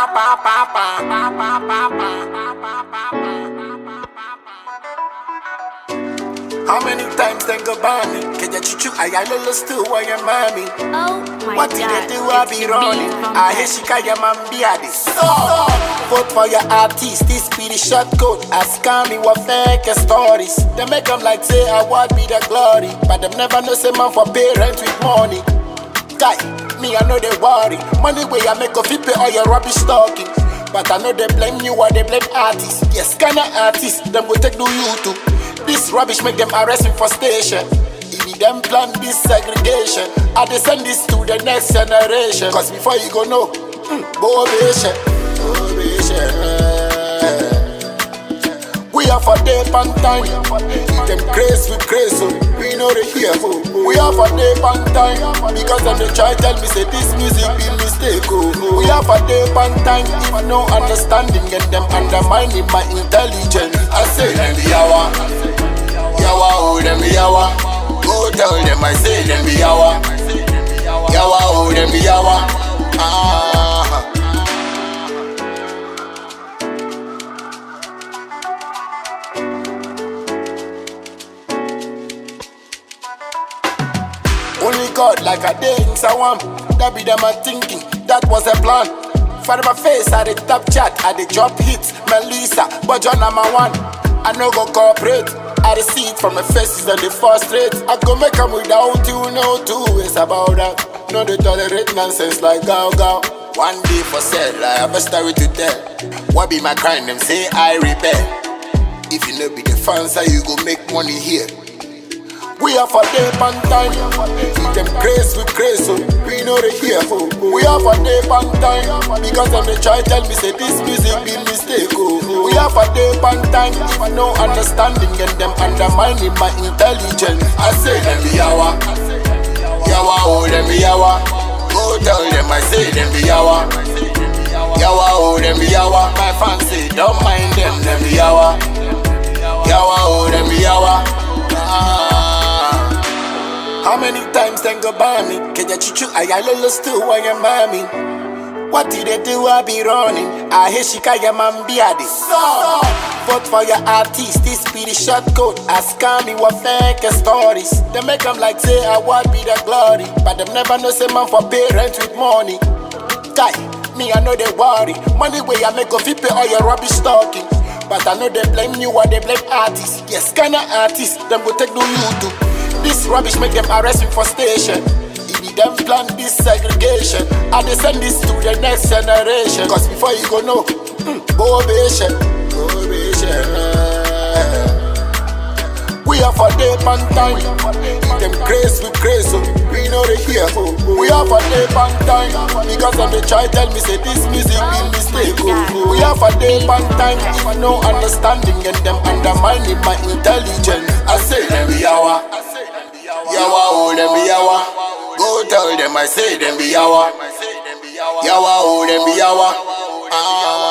How many times they go by me? Can you chuchu? I lolo still why you mommy. Oh my What God. did they do? I be running. I hate Shikaya Mambiadi. Vote for your artist. This be the short code. Ask me what fake stories. They make them like say I would be the glory, but them never know say man for parents with money. Guy, me I know they worry. Money way I make of it pay all your rubbish talking. But I know they blame you or they blame artists. Yes, kind of artists, them go take do you too. This rubbish make them arrest me for station. If them plan this segregation, I dey send this to the next generation. Cause before you go know, Bobation. We are for day and time. If them grace with grace, so we know they hear. We are for day and time. Because them they try tell me say this music be mistake. We are for day and time. If no understanding and them undermining my intelligence, I say them be yawa, yawa, oh them be yawa. Go tell them I say them be yawa, yawa, oh them be yawa. Only God like a day in Sawam. That be them a thinking, that was a plan. For my face, I the top chat, I the drop hits, Melissa, but you're number one. I no go cooperate, I the see it from my faces and the frustrate. I go make them without you, no two ways about that. No they tolerate nonsense like gow. One day for sale, I have a story to tell. What be my crime, them say I rebel. If you know be the fans, you go make money here. We are for day and time. If them grace with grace, so we know they hear. We are for day and time. Because them they try tell me say this music be mistake. We are for day and time. If no understanding and them undermining my intelligence, I say them be yawa, yawa, oh them be yawa. Go tell them I say them be yawa, yawa, oh them be yawa. My fans say don't mind them be yawa, yawa, oh them be yawa. How many times they go by me? Can you chuchu? I lolo still why you mommy. What did they do? I be running. I hate Shikaya Mambiadi. Vote for your artist. This be the short code. Ask me what fake stories. They make them like say I would be the glory, but them never know say man for parents with money. Guy, me I know they worry. Money way I make of it pay all your rubbish talking. But I know they blame you or they blame artists. Yes, kind of artists, them go take do you too. This rubbish make them arrest me for station. If them plan this segregation, I dey send this to the next generation. Cause before you go know, Bobation. We are for day and time. If them grace with grace, so we know they hear. We are for day and time. Because them they try tell me say this music be mistake. We are for day and time. If no understanding and them undermining my intelligence, I say them be yawa, yawa, oh them be yawa. Go tell them I say them be yawa, yawa, oh them be yawa.